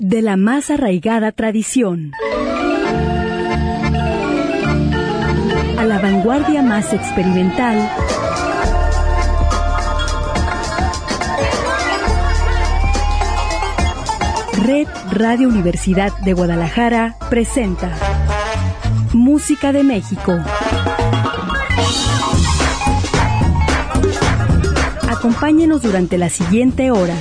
de la más arraigada tradición a la vanguardia más experimental, Red Radio Universidad de Guadalajara presenta Música de México. Acompáñenos durante la siguiente hora.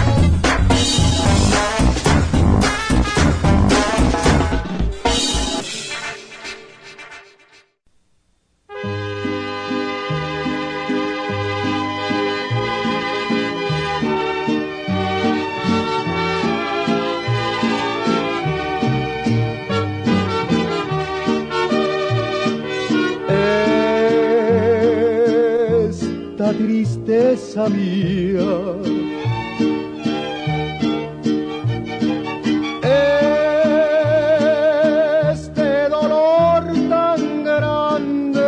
Tristeza mía, este dolor tan grande,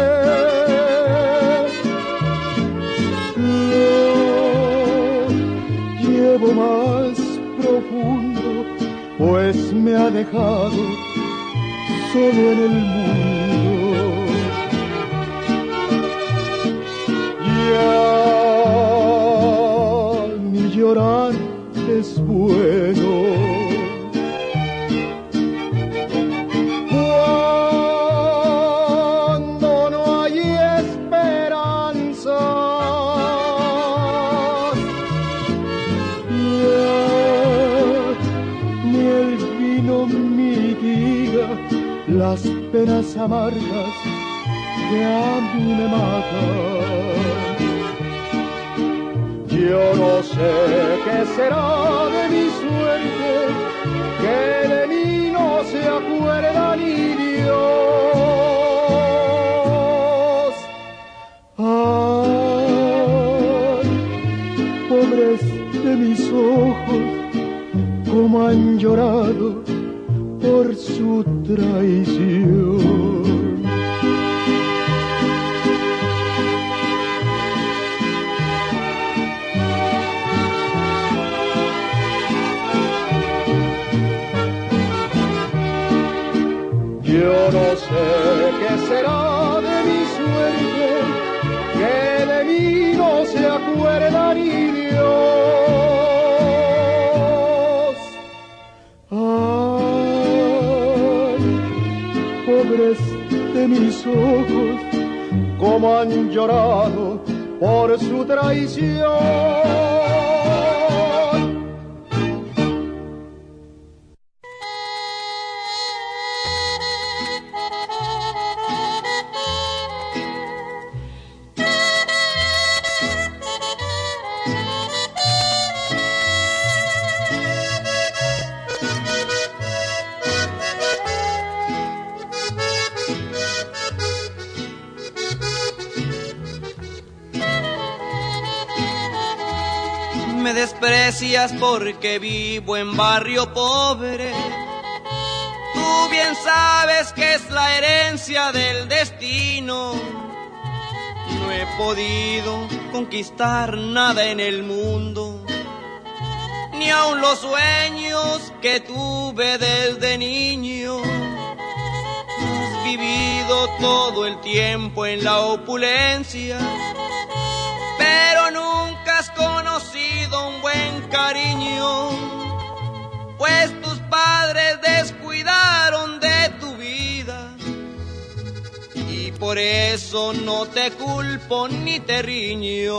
lo llevo más profundo, pues me ha dejado solo en el mundo. Ni llorar es bueno. Cuando no hay esperanza, ni el vino mitiga las penas amargas que a mí me matan. Yo no sé qué será de mi suerte, que de mí no se acuerda ni Dios. Ay, pobres de mis ojos, cómo han llorado por su traición. Yo no sé qué será de mi suerte, que de mí no se acuerda ni Dios. Ay, pobres de mis ojos, cómo han llorado por su traición. Me desprecias porque vivo en barrio pobre. Tú bien sabes que es la herencia del destino. No he podido conquistar nada en el mundo, ni aun los sueños que tuve desde niño. Has vivido todo el tiempo en la opulencia, pero nunca has conocido un buen cariño, pues tus padres descuidaron de tu vida, y por eso no te culpo ni te riño.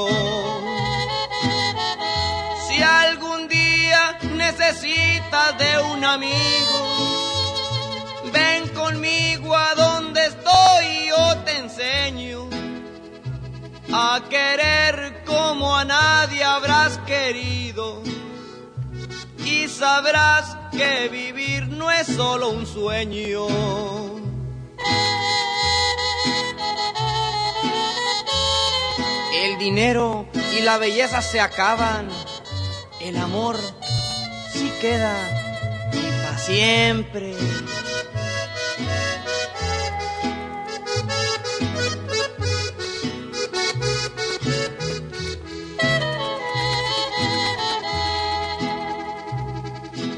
Si algún día necesitas de un amigo, ven conmigo a donde estoy y yo te enseño a querer como a nadie habrás querido, y sabrás que vivir no es solo un sueño. El dinero y la belleza se acaban, el amor sí queda y para siempre.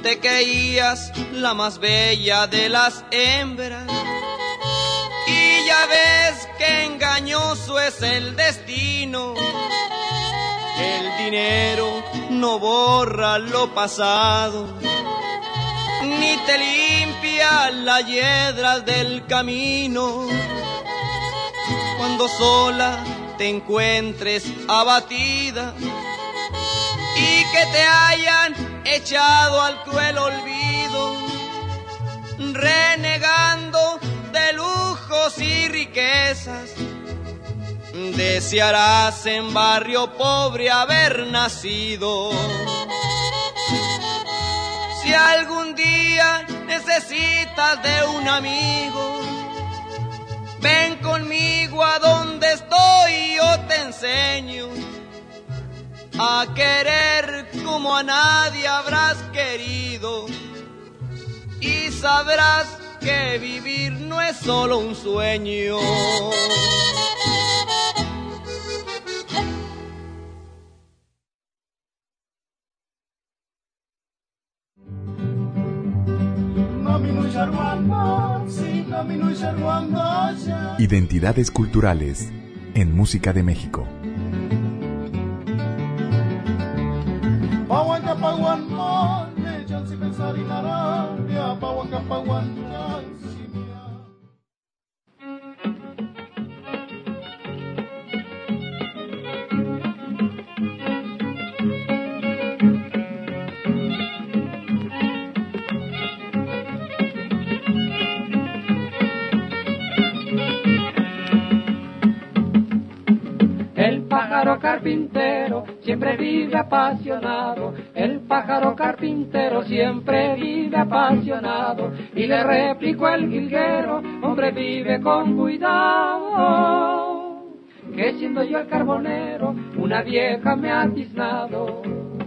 te creías la más bella de las hembras, y ya ves que engañoso es el destino. El dinero no borra lo pasado, ni te limpia las hiedras del camino. Cuando sola te encuentres abatida y que te hayan echado al cruel olvido, renegando de lujos y riquezas, desearás en barrio pobre haber nacido. Si algún día necesitas de un amigo, ven conmigo a donde estoy, yo te enseño a querer como a nadie habrás querido, y sabrás que vivir no es solo un sueño. Identidades culturales en Música de México. El pájaro carpintero siempre vive apasionado, el pájaro carpintero siempre vive apasionado, y le replicó el jilguero, hombre vive con cuidado, que siendo yo el carbonero, una vieja me ha tiznado.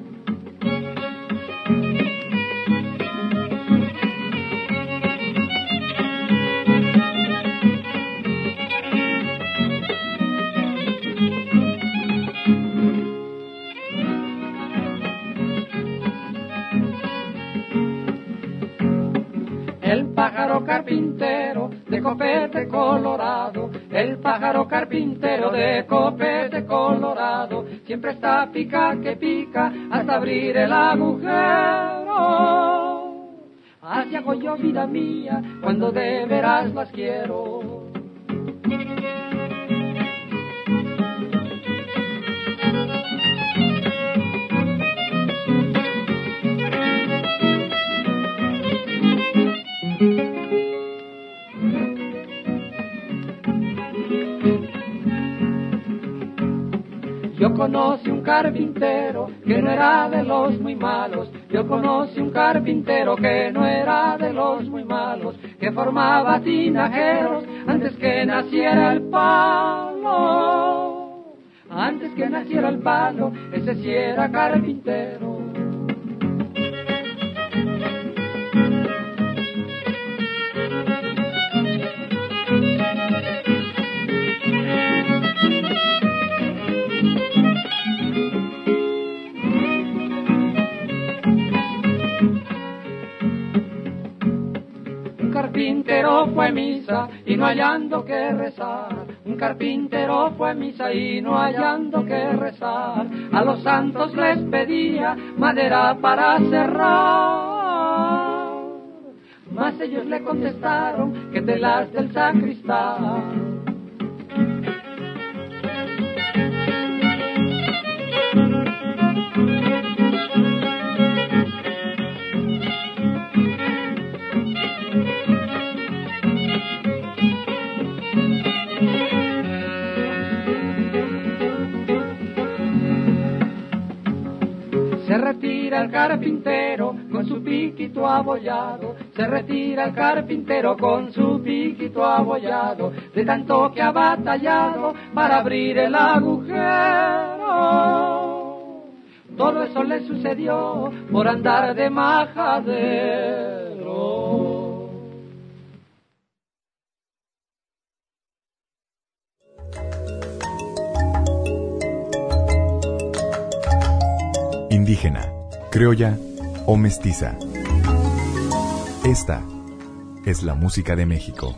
El pájaro carpintero de copete colorado, el pájaro carpintero de copete colorado, siempre está pica que pica hasta abrir el agujero. Así hago yo, vida mía, cuando de veras las quiero. Yo conocí un carpintero que no era de los muy malos. Yo conocí un carpintero que no era de los muy malos, que formaba tinajeros antes que naciera el palo. Antes que naciera el palo, ese sí era carpintero. Un carpintero fue a misa y no hallando que rezar. Un carpintero fue a misa y no hallando que rezar. A los santos les pedía madera para cerrar, mas ellos le contestaron que telas del sacristán. Se retira el carpintero con su piquito abollado, se retira el carpintero con su piquito abollado, de tanto que ha batallado para abrir el agujero. Todo eso le sucedió por andar de majadero. Indígena, criolla o mestiza. Esta es la música de México.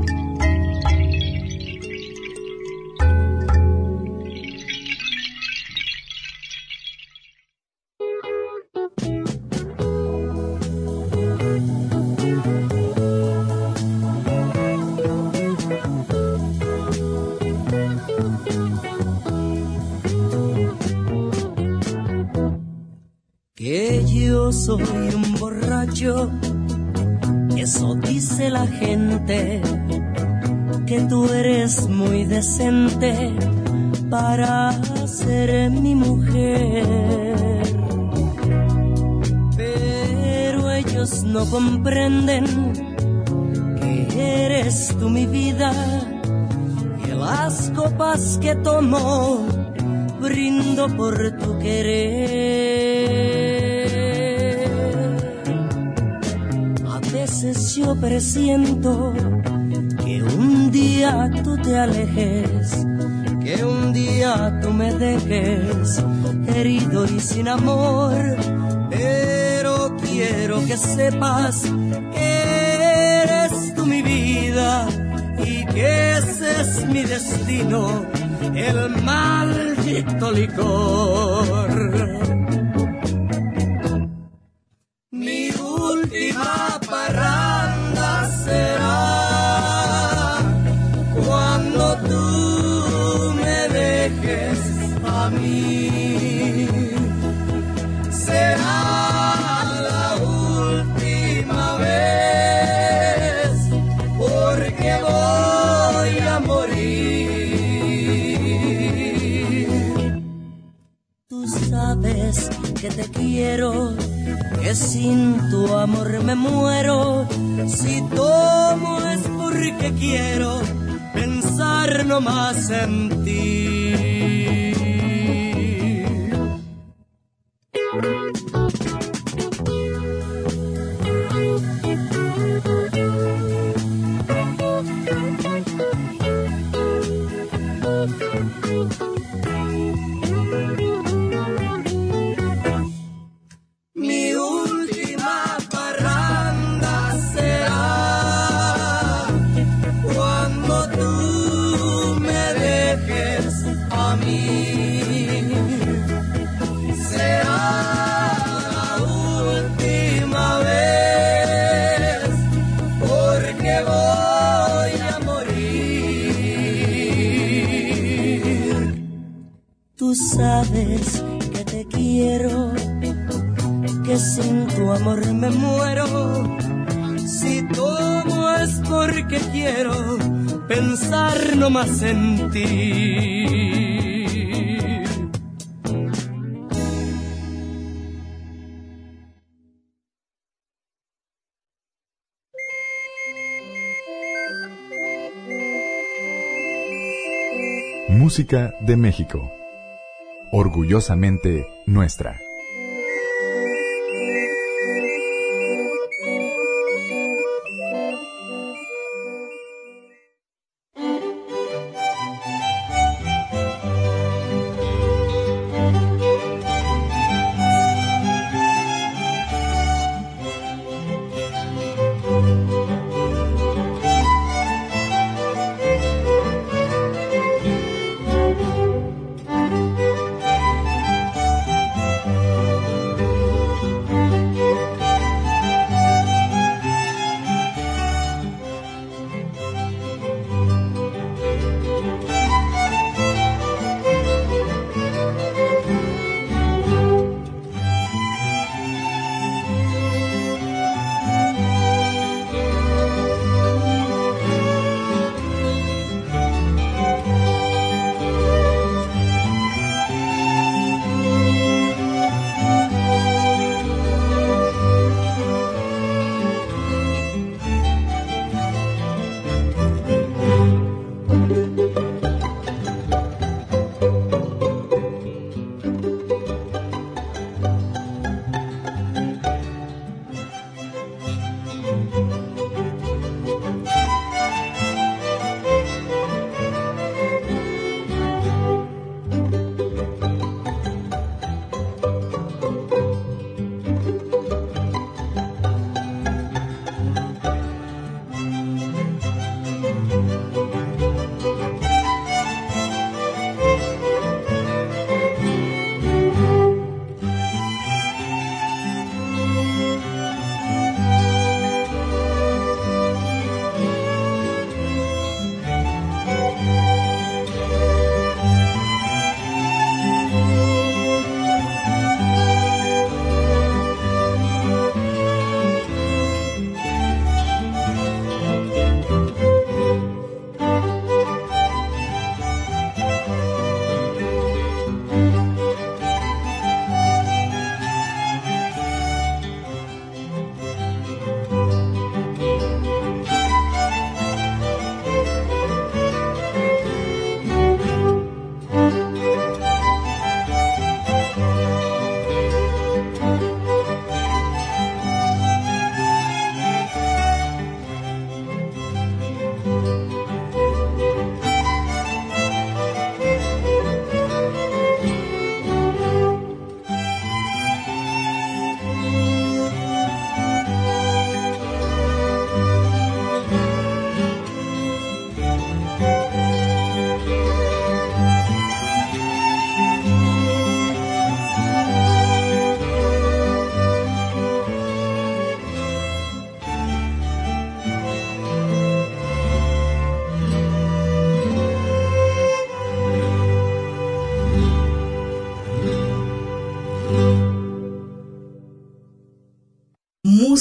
Que yo soy un borracho, eso dice la gente, que tú eres muy decente para ser mi mujer. Pero ellos no comprenden que eres tú mi vida, que las copas que tomo brindo por tu querer. A veces yo presiento que un día tú te alejes, que un día tú me dejes, herido y sin amor. Pero quiero que sepas que eres tú mi vida y que ese es mi destino, el maldito licor. Mi última parranda será cuando tú me dejes a mí. Será la última vez, porque voy a morir. Tú sabes que te quiero, que sin tu amor me muero. Si tomo es porque quiero pensar no más en ti. Mi última parranda será cuando tú me dejes a mí. Será la última vez, porque voy a morir. Tú sabes que te quiero, que sin tu amor me muero. Si tomo es porque quiero pensar no más en ti. Música de México. Orgullosamente nuestra.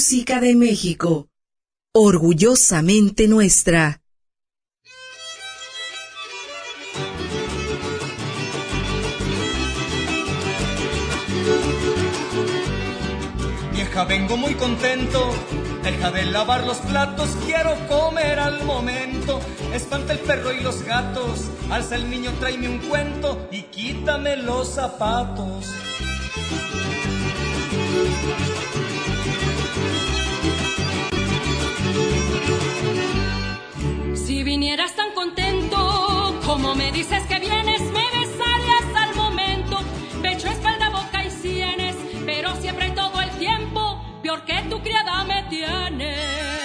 música de México, orgullosamente nuestra. Vieja, vengo muy contento, deja de lavar los platos, quiero comer al momento. Espanta el perro y los gatos, alza el niño, tráeme un cuento y quítame los zapatos. Si vinieras tan contento, como me dices que vienes, me besarías al momento. Pecho, espalda, boca y sienes, pero siempre y todo el tiempo, peor que tu criada me tienes.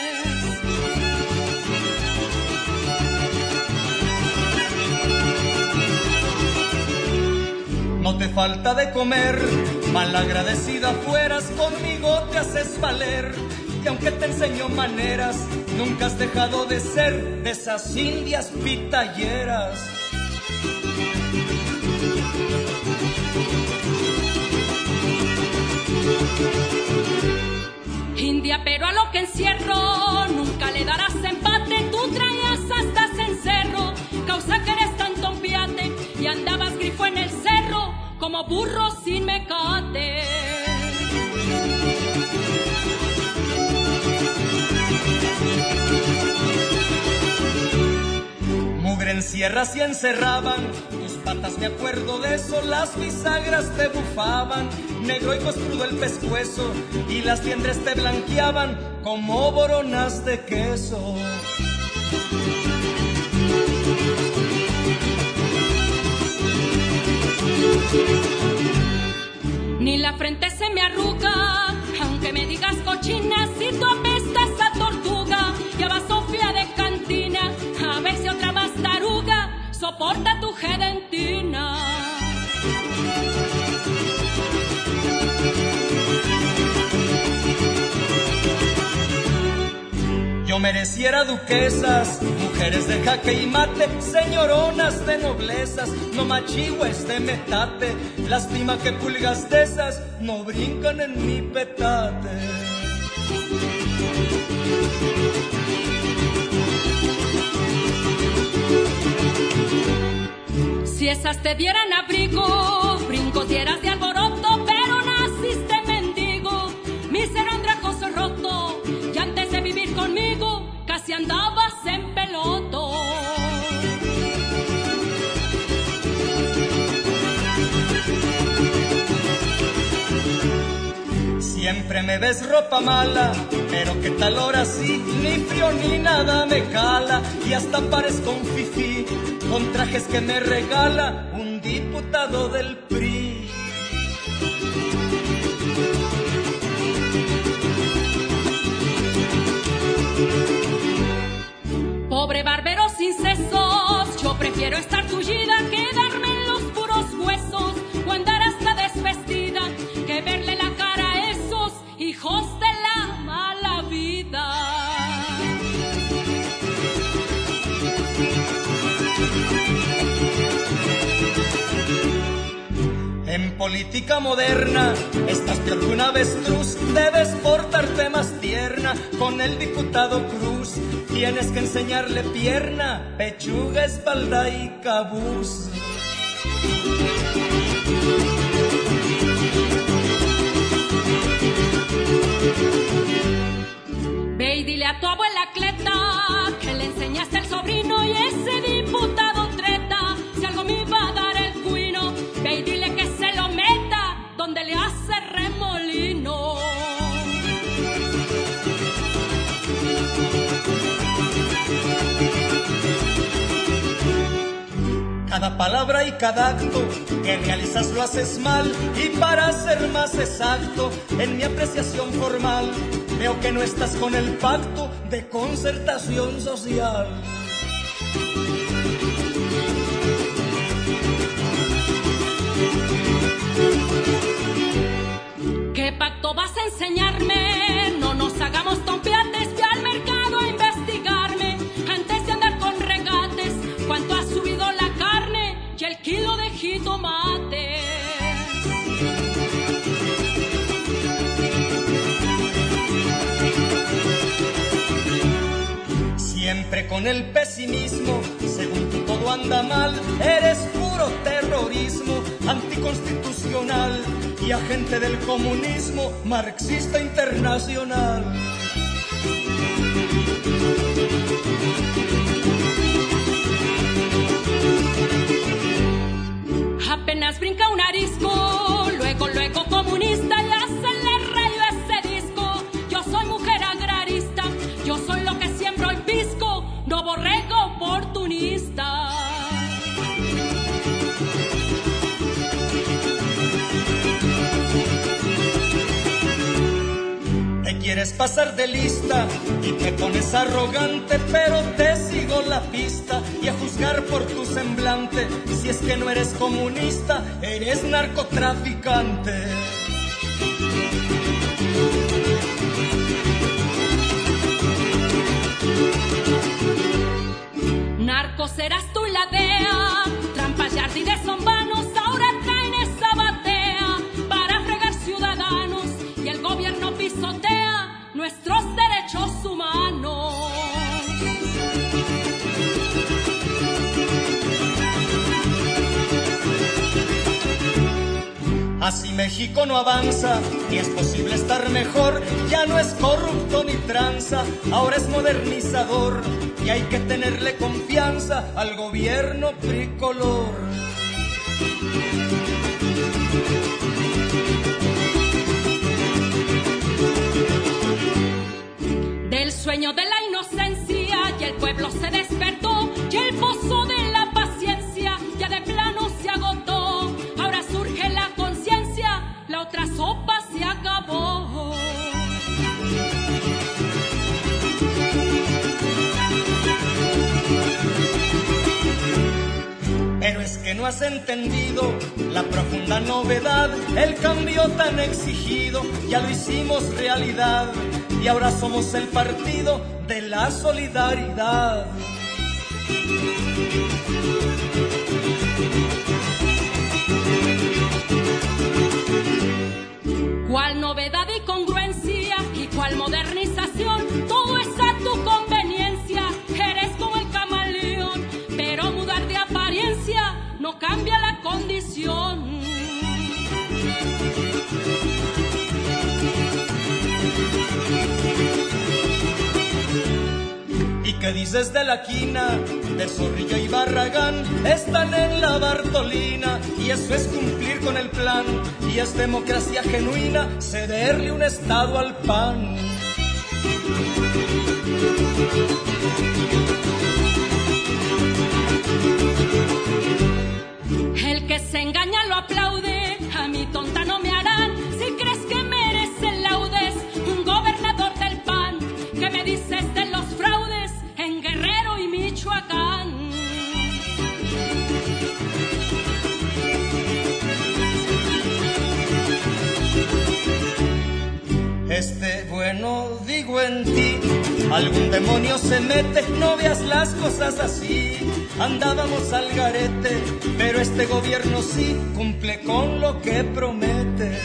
No te falta de comer, malagradecida fueras, conmigo te haces valer. Y aunque te enseño maneras, nunca has dejado de ser de esas indias pitalleras. India, pero a lo que encierro, nunca le darás empate. Tú traías hasta cencerro, causa que eres tan tompiate, y andabas grifo en el cerro, como burro sin mecate. Mugre en sierras y encerraban tus patas, me acuerdo de eso, las bisagras te bufaban, negro y costrudo el pescuezo, y las liendres te blanqueaban como boronas de queso. Ni la frente se me arruga, aunque me digas cochina, si tú apestas a tortuga, ya va Sofía de cantina, a ver si otra más taruga soporta tu gedentina. Yo mereciera duquesas, mujeres de jaque y mate, señoronas de noblezas, no machigües de metate, lástima que pulgas de esas no brincan en mi petate. Si esas te dieran abrigo, brincos dieras de alboroto, pero naciste mendigo, mísero andrajoso roto, y antes de vivir conmigo, casi andabas en peloto. Siempre me ves ropa mala, pero qué tal hora sí, ni frío ni nada me cala, y hasta parezco un fifí, con trajes que me regala un diputado del PRI. Pobre barbero sin sesos, yo prefiero estar tullida que darme en los puros huesos, o andar hasta desvestida, que verle la cara a esos hijos de la mala vida. En política moderna estás peor que un avestruz, debes portarte más tierna con el diputado Cruz, tienes que enseñarle pierna, pechuga, espalda y cabuz. Ve y dile a tu abuela Cleta que le enseñaste al sobrino y ese diputado treta, si algo me iba a dar el cuino, ve y dile que se lo meta donde le hace remolino. Cada palabra y cada acto que realizas lo haces mal, y para ser más exacto, en mi apreciación formal, veo que no estás con el pacto de concertación social. ¿Qué pacto vas a enseñarme? No nos hagamos tompiates, ve al mercado a investigarme, antes de andar con regates, cuánto ha subido la carne y el kilo de jitomates. siempre con el pesimismo. Según tú todo anda mal, eres puro terrorismo anticonstitucional y agente del comunismo marxista internacional. Apenas brinca un arisco, luego comunista y hacenle rayo a ese disco. Yo soy mujer agrarista, yo soy lo que siembro y pisco, no borrego oportunista. Te quieres pasar de lista y te pones arrogante, pero te sigo la pista y a juzgar por tu semblante, si es que no eres comunista, eres narcotraficante. Narco serás tú la DEA, trampas y ardides son vanos, ahora traen esa batea para fregar ciudadanos y el gobierno pisotea nuestros derechos humanos. Así México no avanza, ni es posible estar mejor, ya no es corrupto ni tranza, ahora es modernizador y hay que tenerle confianza al gobierno tricolor. Del sueño de la inocencia y el pueblo se despertó y el pozo de la paciencia ya de plano se agotó. Ahora surge la conciencia, la otra sopa se acabó. Pero es que no has entendido la profunda novedad, el cambio tan exigido, ya lo hicimos realidad y ahora somos el partido de la solidaridad. ¿Cuál novedad y congruencia y cuál modernización? Todo es a tu conveniencia, eres como el camaleón, pero mudar de apariencia no cambia la condición. ¿Y qué dices de la quina, de Zorrilla y Barragán? Están en la Bartolina y eso es cumplir con el plan y es democracia genuina cederle un estado al PAN. El que se engaña lo aplaude, a mi tonta no me harán. Si crees que mereces laudes, un gobernador del PAN, ¿qué me dices de los fraudes en Guerrero y Michoacán? Bueno, digo en ti, algún demonio se mete, no veas las cosas así. Andábamos al garete, pero este gobierno sí cumple con lo que promete.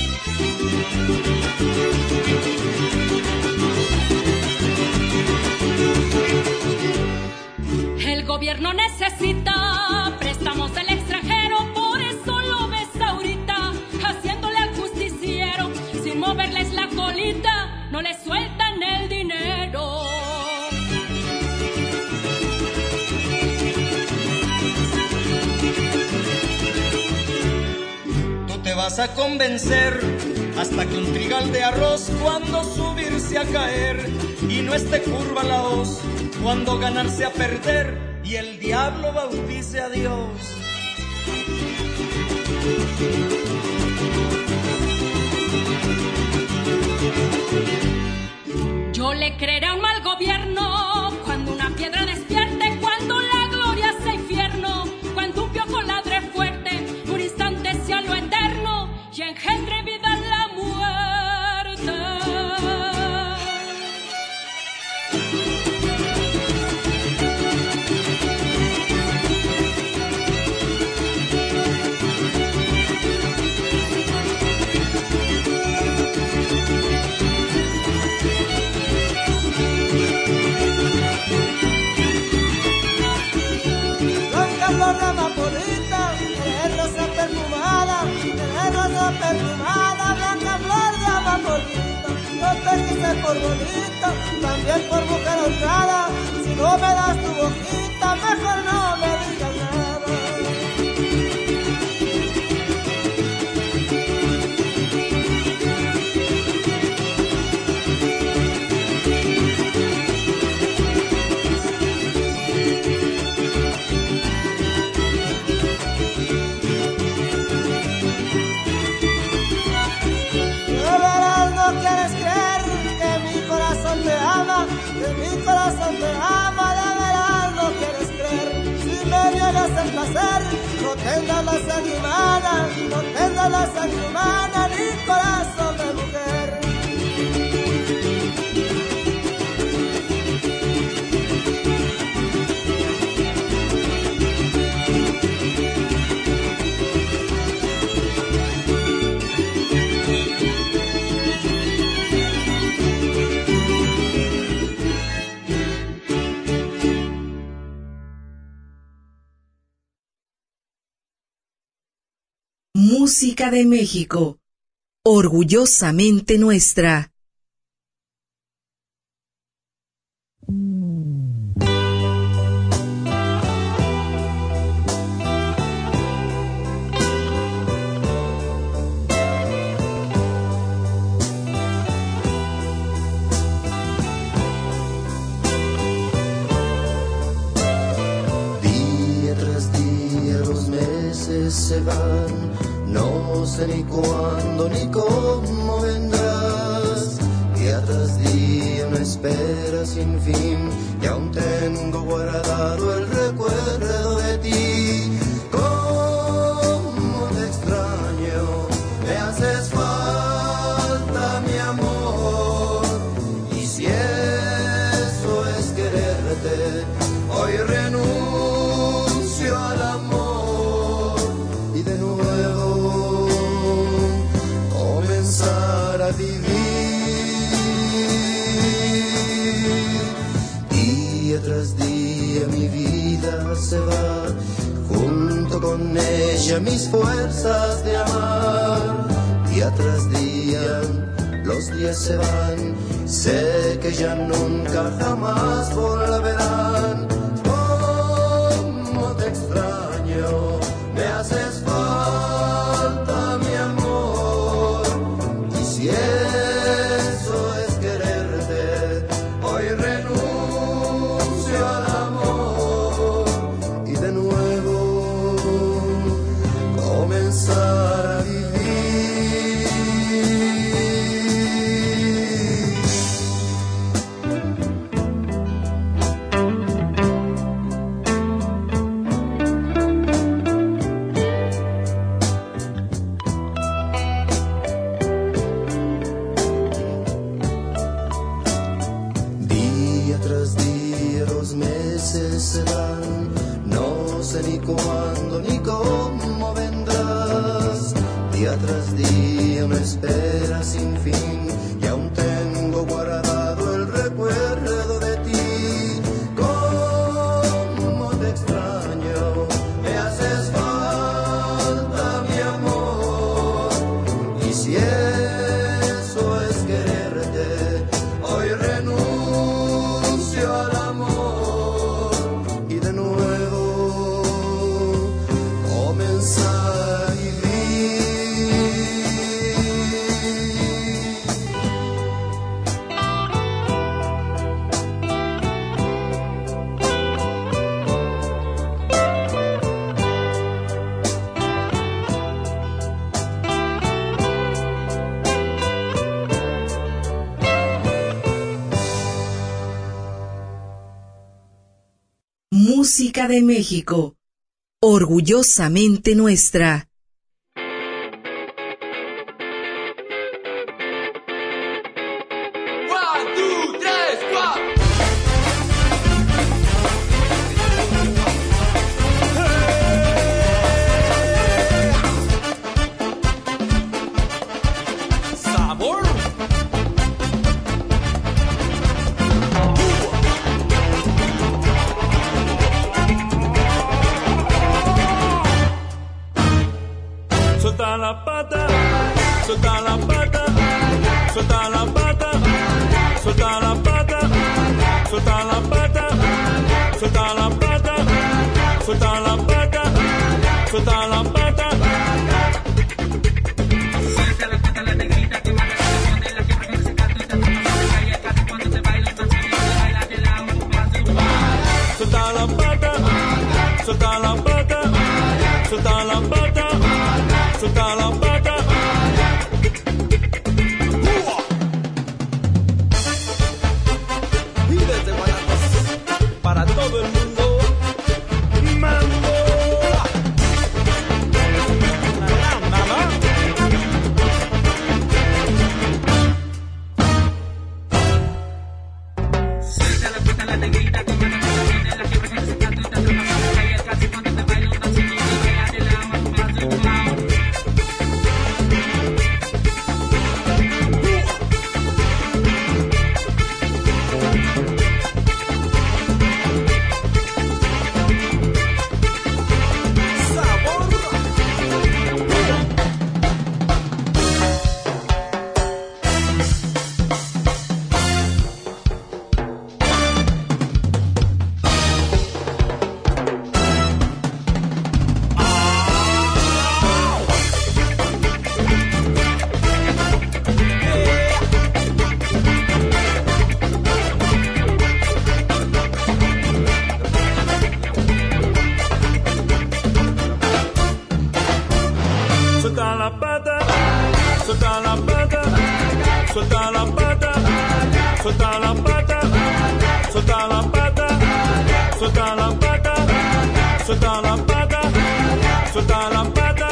El gobierno necesita préstamos del extranjero, por eso lo ves ahorita haciéndole al justiciero, sin moverles la colita, no le sueltan el dinero. Tú te vas a convencer hasta que un trigal de arroz cuando subirse a caer y no esté curva la hoz, cuando ganarse a perder y el diablo bautice a Dios. Yo le creeré a un mal gobierno cuando una piedra despierte, cuando la gloria sea infierno, cuando un piojo ladre fuerte, un instante sea lo eterno y engendre vida en la muerte. por bonita, también por mujer honrada. Si no me das tu boquita, mejor no me digas nada. El placer, no tengas la sangre humana, no tengas la sangre humana ni corazón de mujer. Música de México, orgullosamente nuestra. Día tras día los meses se van. No sé ni cuándo ni cómo vendrás. Día tras día una espera sin fin y aún tengo guardado el recuerdo de ti. Cómo te extraño, me haces falta mi amor. Y si eso es quererte, hoy renuncio al amor y de nuevo comenzar a vivir. Día tras día mi vida se va, junto con ella mis fuerzas de amar. Día tras día los días se van, sé que ya nunca jamás volverán. Cómo te extraño, me haces falta mi amor. Y si eso es quererte, hoy renuncio al amor y de nuevo comenzar a vivir. Día tras día los meses se van, no sé ni cuándo ni cómo vendrás. Día tras día una espera sin fin y aún tengo guardado el recuerdo de ti. Cómo te extraño, me haces falta mi amor. Y si eso es quererte, hoy renuncio al amor y de nuevo comenzar a vivir. Música de México, orgullosamente nuestra. suelta la pata, suelta la pata, suelta la pata, suelta la pata. Suelta la pata, la negrita que manda, se pone la que pone ese gato y te toma la calle casi cuando te baila el pasillo, baila de la un paso. Suelta la pata, suelta la pata, suelta la pata, suelta la pata. Para todo el mundo, mambo. Mamá. Suelta la pata, la negrita con mano que tiene la que pasa ese canto y te atrapa la calle casi cuando te baila un pasillo y baila de la mano más de un lado. Suelta la pata, suelta la pata, suelta la pata, suelta la pata, suelta la pata, suelta la pata, suelta la pata, suelta la pata.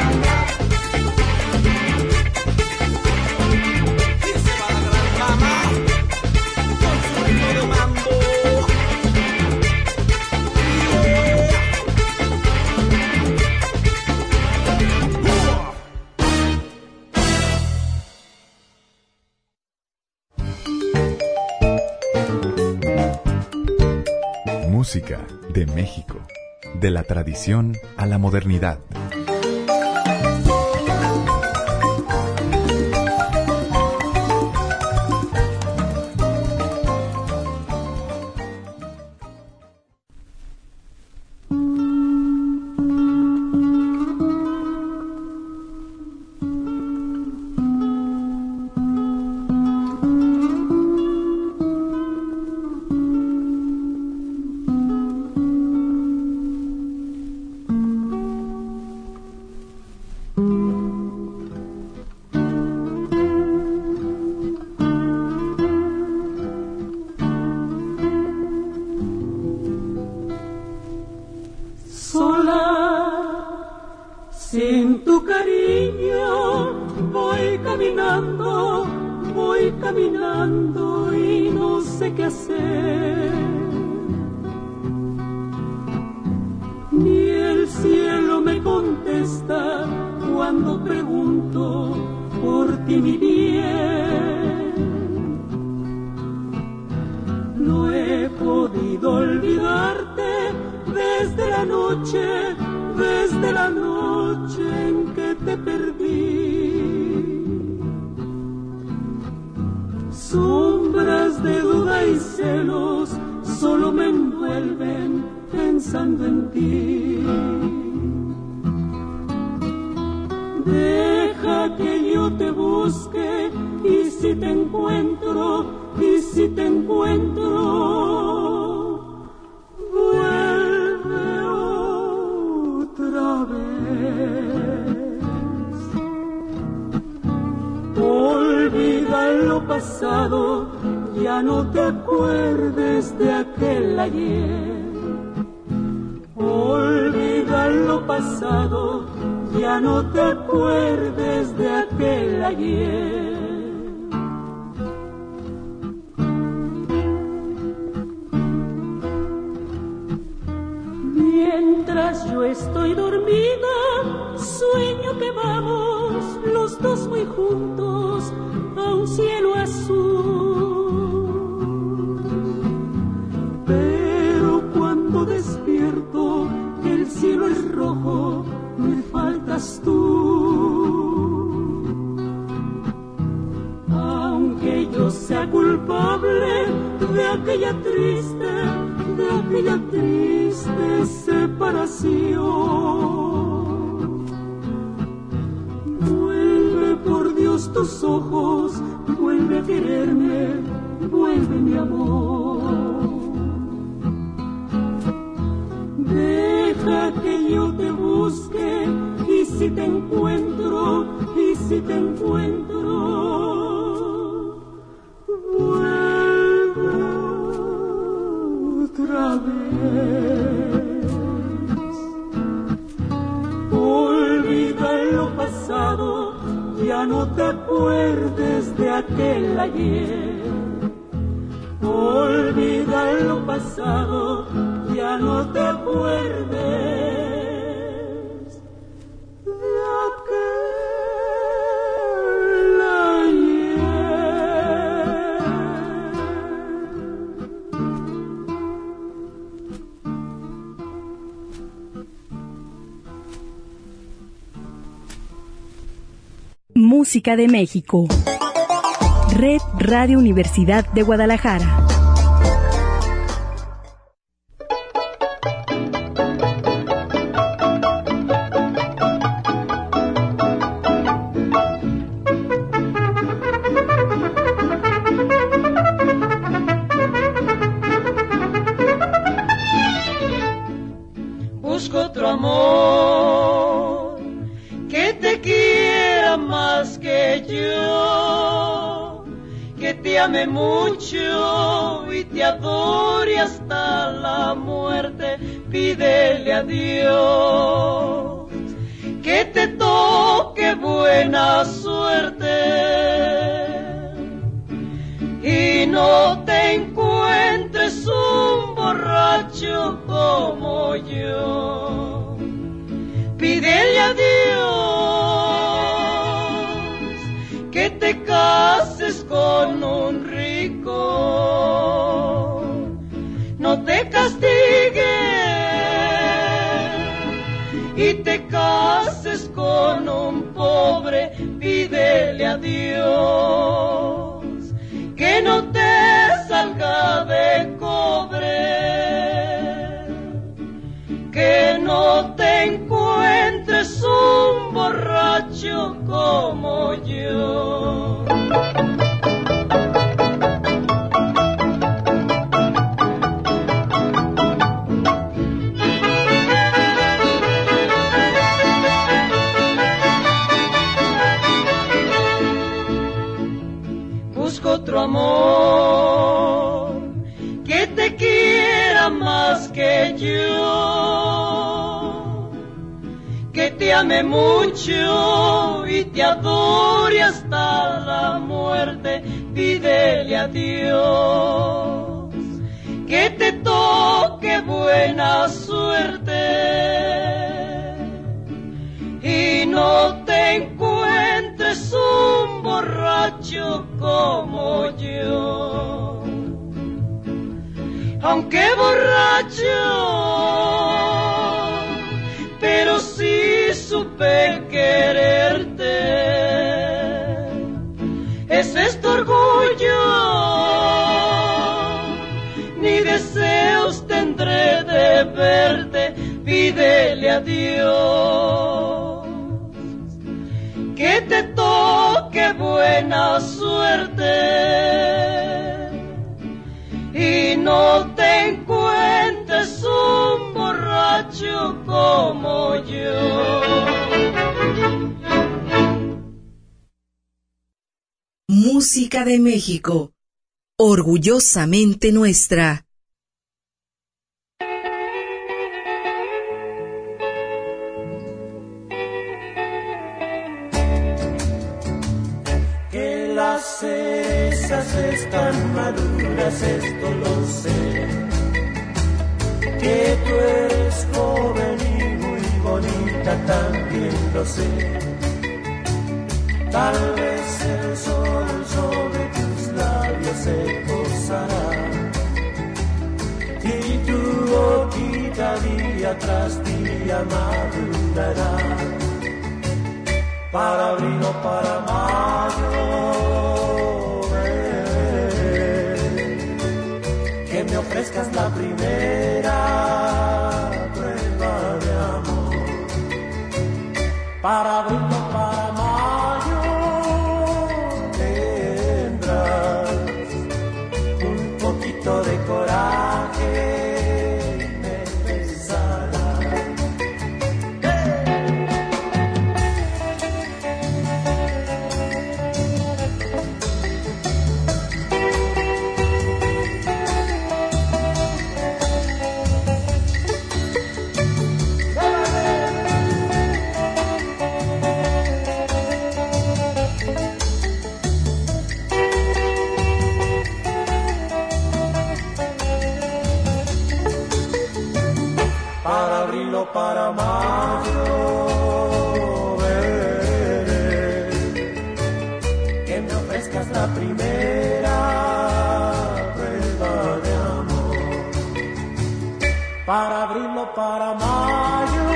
Y se va la gran mamá con su ritmo de mambo. Música de México, de la tradición a la modernidad. Sin tu cariño voy caminando y no sé qué hacer. Ni el cielo me contesta cuando pregunto por ti, mi bien. No he podido olvidarte desde la noche en que te perdí. Sombras de duda y celos solo me envuelven pensando en ti. Deja que yo te busque y si te encuentro, vuelve otra vez. Olvida lo pasado, ya no te acuerdes de aquel ayer. Olvida lo pasado, ya no te acuerdes de aquel ayer. Mientras yo estoy dormida, sueño que vamos los dos muy juntos a un cielo azul. Pero cuando despierto, el cielo es rojo, me faltas tú. Aunque yo sea culpable de aquella triste separación. Vuelve por Dios tus ojos, vuelve a quererme, vuelve mi amor. Deja que yo te busque y si te encuentro, vuelve otra vez. Olvida lo pasado, ya no te acuerdes de aquel ayer. Olvida lo pasado, ya no te acuerdes de aquel ayer. Música de México. Red Radio Universidad de Guadalajara. Busco otro amor que te quiera más que yo, que te ame mucho y te adore hasta la muerte. Pídele a Dios que te toque buena suerte y no te encuentres un borracho como yo. Pídele a Dios que te cases con un rico, no te castigue y te cases con un pobre. Pídele a Dios que no te salga de cobre, que no te encuentres un borracho como yo. Busco otro amor que te quiera más que yo, que te ame mucho y te adore hasta la muerte. Pídele a Dios que te toque buena suerte y no te encuentres un borracho como yo. Aunque borracho, pero sí supe quererte. Ese es tu orgullo, ni deseos tendré de verte. Pídele a Dios que te toque buena suerte y no te encuentres un borracho como yo. Música de México, orgullosamente nuestra. Que las cerezas están maduras, esto lo sé. Que tú eres joven y muy bonita, también lo sé. Tal vez el sol sobre tus labios se posará y tu boquita día tras día madurará. Para abril o para mayo, que me ofrezcas la primera prueba de amor, para abril o para mayo tendrás un poquito de coraje y me pensarás. Para abril o para mayo veré que me ofrezcas la primera prueba de amor. Para abril o para mayo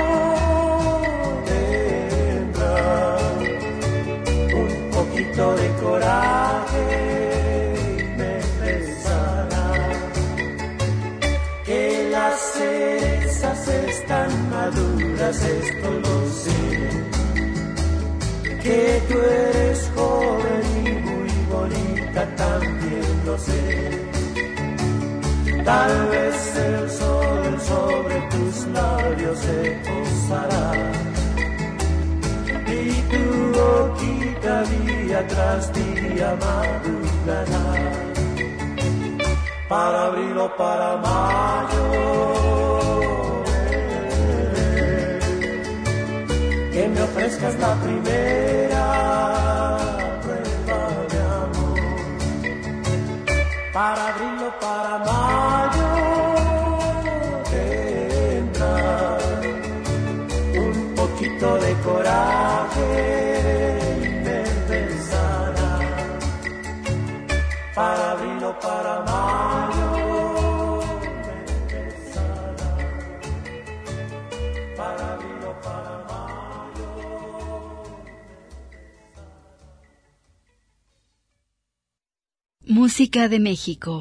tendrás un poquito de coraje y me pensarás que las cerezas están maduras, esto lo sé, que tú eres joven y muy bonita, también lo sé. Tal vez el sol sobre tus labios se posará y tu boquita día tras día madurará. Para abril o para mayo que me ofrezcas la primera prueba de amor. Para abril o para mayo tendrás un poquito de coraje y me pensarás. Para abril o para mayo me pensarás. Para abril o para mayo. Música de México.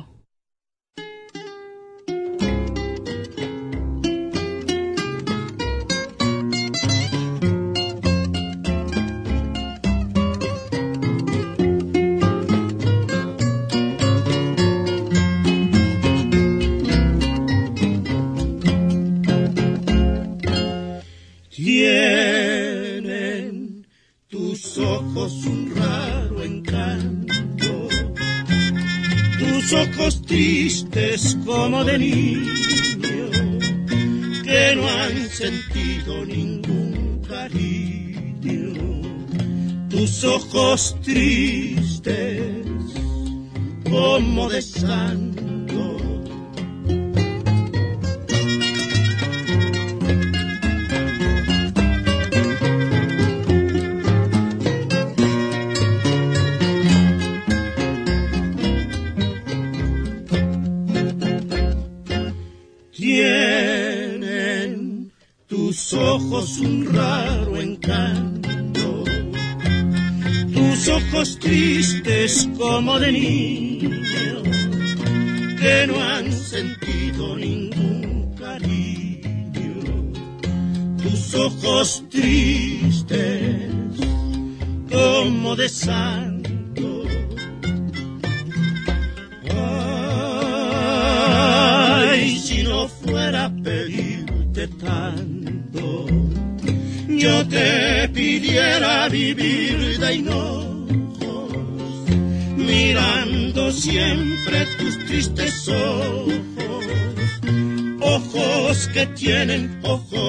Tienen tus ojos un raro encanto, tus ojos tristes como de niño, que no han sentido ningún cariño, tus ojos tristes como de santo. Tienen tus ojos un raro encanto, tus ojos tristes como de niño, que no han sentido ningún cariño, tus ojos tristes como de santo. Si no fuera a pedirte tanto, yo te pidiera vivir de hinojos, mirando siempre tus tristes ojos, ojos que tienen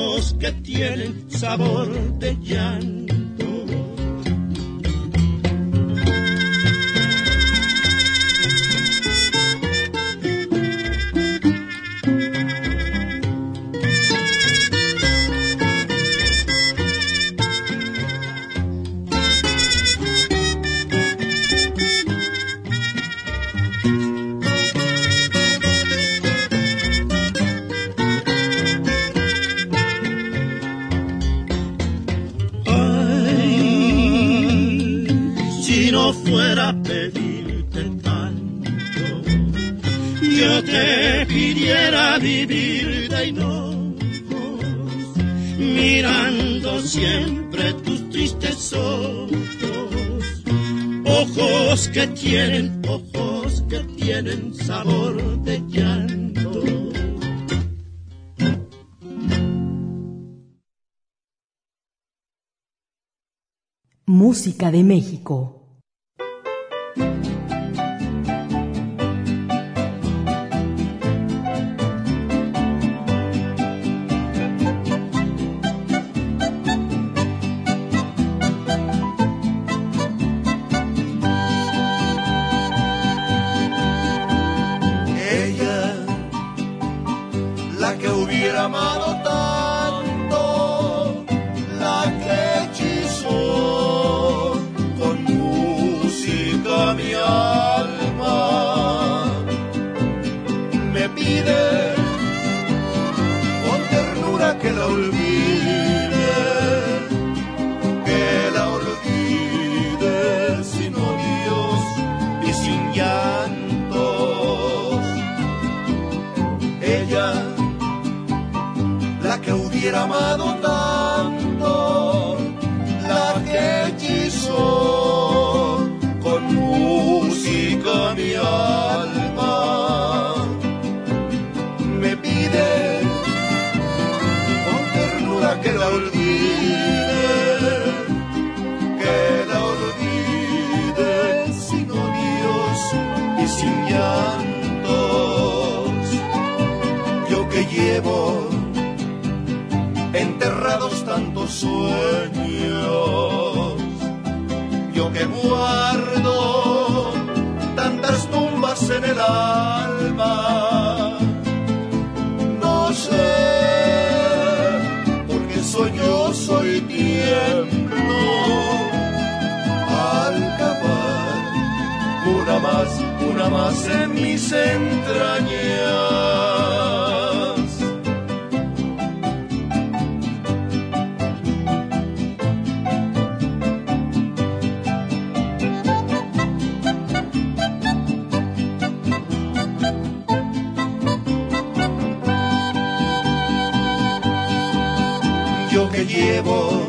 sabor de llanto. yo te pidiera vivir de hinojos, mirando siempre tus tristes ojos, ojos que tienen sabor de llanto. Música de México. Amado tanto, la que hechizó con música mi alma, me pide con ternura que la olvide sin odios y sin llantos. Ella, la que hubiera amado tanto, la que hechizó con música mi alma, me pide con ternura que la olvide sin odios y sin llantos. Yo que llevo enterrados tantos sueños, yo que guardo tantas tumbas en el alma, no sé, porque soy tiemblo al cavar una más en mis entrañas. Que llevo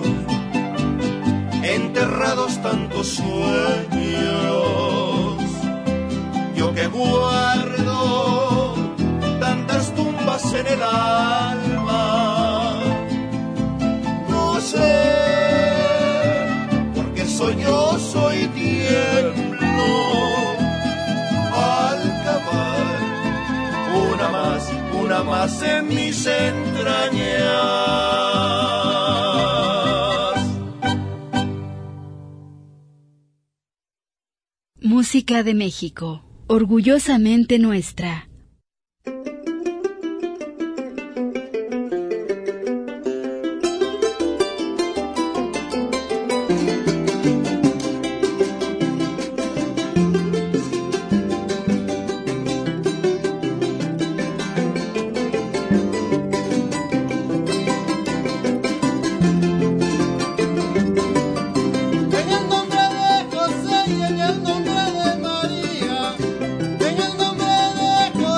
enterrados tantos sueños, yo que guardo tantas tumbas en el alma, no sé, porque soy tiemblo al cavar una más en mis entrañas. Música de México, orgullosamente nuestra. En el nombre de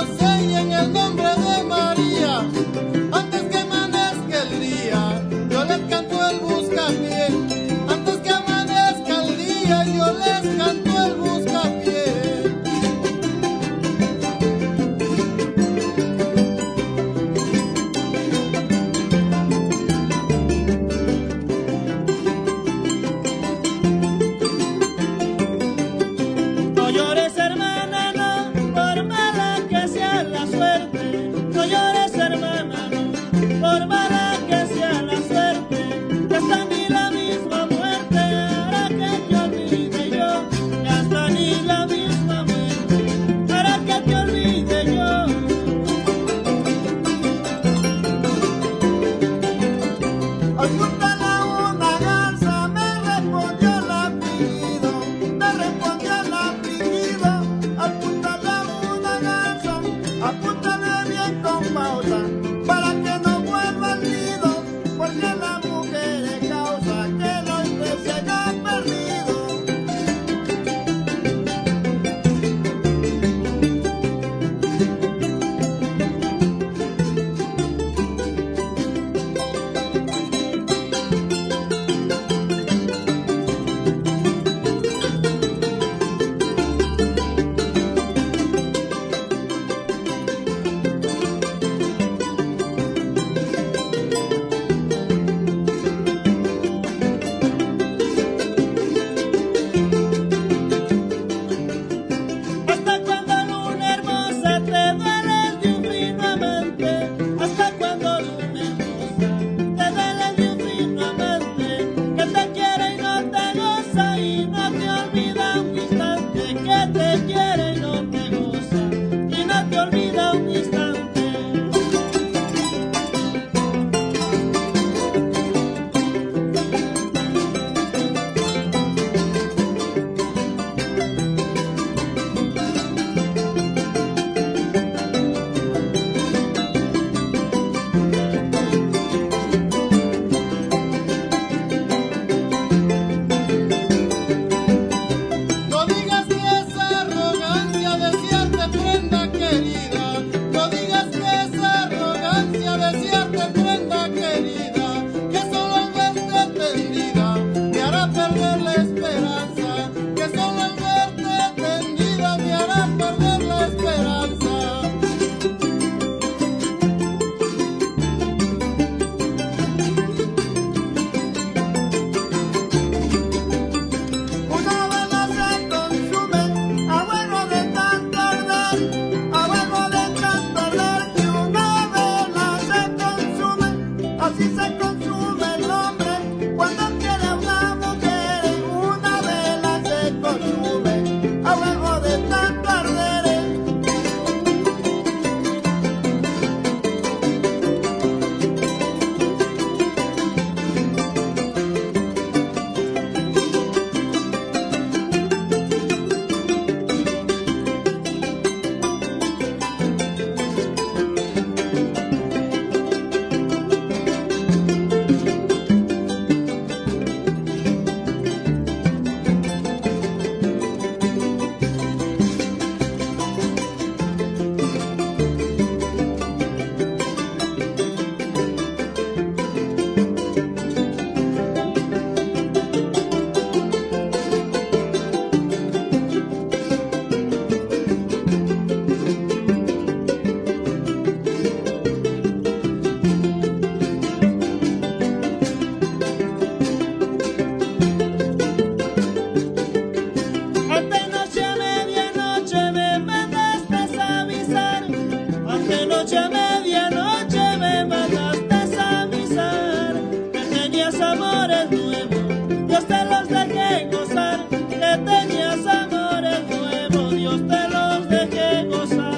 noche a medianoche me mandaste a avisar que tenías amores nuevos, Dios te los dejé gozar, que tenías amores nuevos, Dios te los dejé gozar.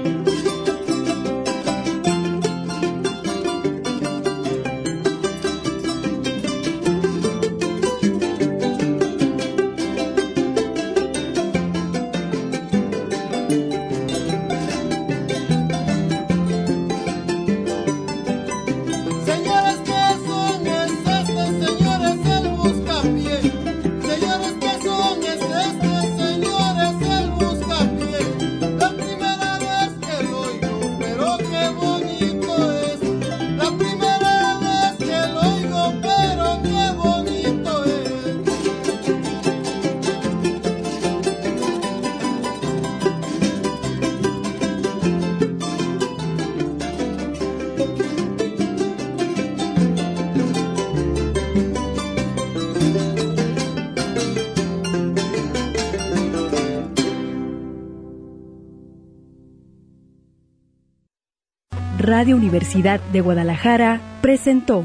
Radio Universidad de Guadalajara presentó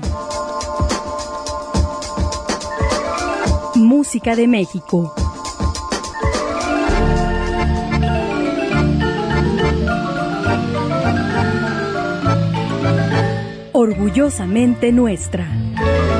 Música de México. Orgullosamente nuestra.